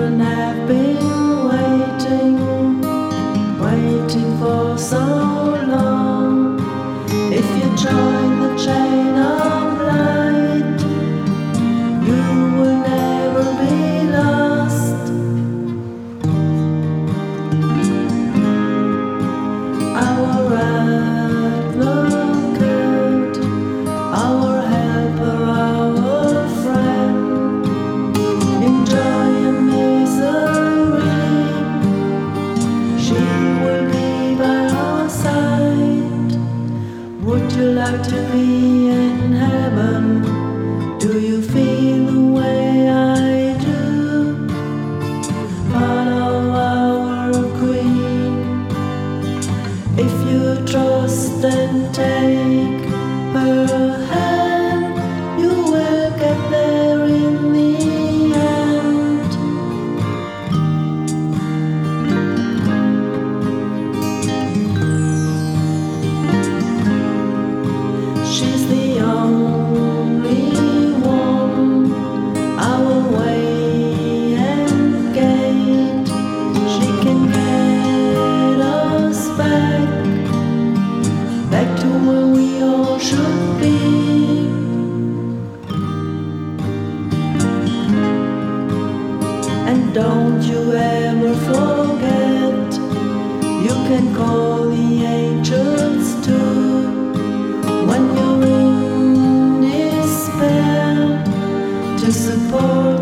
children have been waiting for so long. If you join the chain of light, you will never be lost. Our advocate, our helper, our friend, in joy and misery, she will be by our side. Would you like to be in heaven? Do you feel the way I do? Follow our Queen. If you trust and take her hand, you will get there in the end. She's the only one, our way and gate. She can get us back to where we all should be. And don't you ever forget, you can call the angels too. When you're in despair, to support